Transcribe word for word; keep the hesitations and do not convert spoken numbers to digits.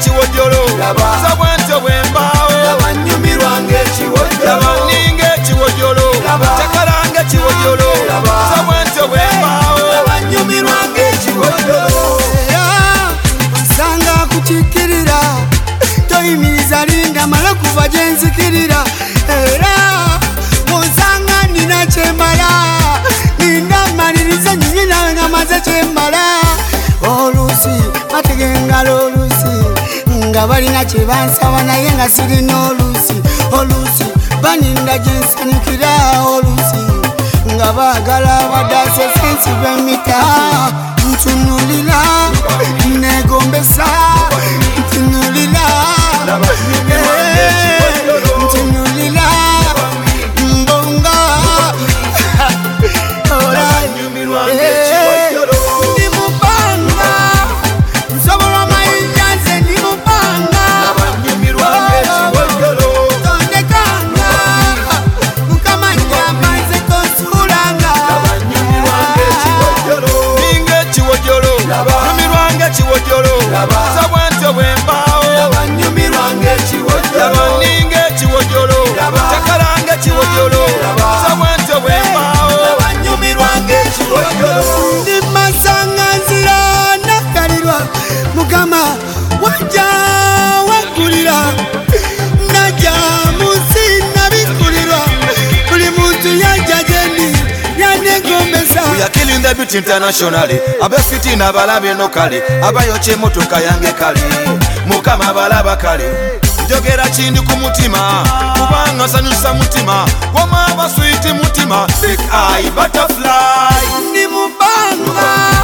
ng'ekiwojjolo nze bwentyo bwe mbaawo nyumirwa ng'ekiwojjolo ninga ekiwojjolo cakala ng'ekiwojjolo nze bwentyo bwe mbaawo nyumirwa ng'ekiwojjolo osanga kukikkirira toyimiriza linda mala kuva gye nzikirira era osanga nina kyembala linda maliriza nyinyi nawe nga maze kyembala oluusi bategengala oluusi nga balina kye bansaba naye nga sirina oluusi oluusi baninda gye nsanyukira oluusi nga baagala badase sensi b'emita ntunulira negombesa ntunulira ntunulira mbonga ndi mubanga nsobola mayinja nze ndi mubanga tondekanga mukama nyamaze konsulanga ninga ekiwojjolo nyumirwa ng'ekiwojjolo nze bwentyo bwe mbaawo nyumirwa ng'ekiwojjolo ninga ekiwojjolo cakala ng'ekiwojjolo nze bwentyo bwe mbaawo nyumirwa ng'ekiwojjolo ndi masanga nzira nakalirwa mukama wajja waggulira najja munsi nabikulirwa buli muntu yajja gyendi yannegombesa We are killing the beauty internationally. Abefiti na balabe no kale. Abayokye motoka yange kale. Mukama balaba kale. Njogera kindi ku mutima. Kubanga sanyusa mutima. Wama aba sweet mutima. Big eye butterfly. ndi mubanga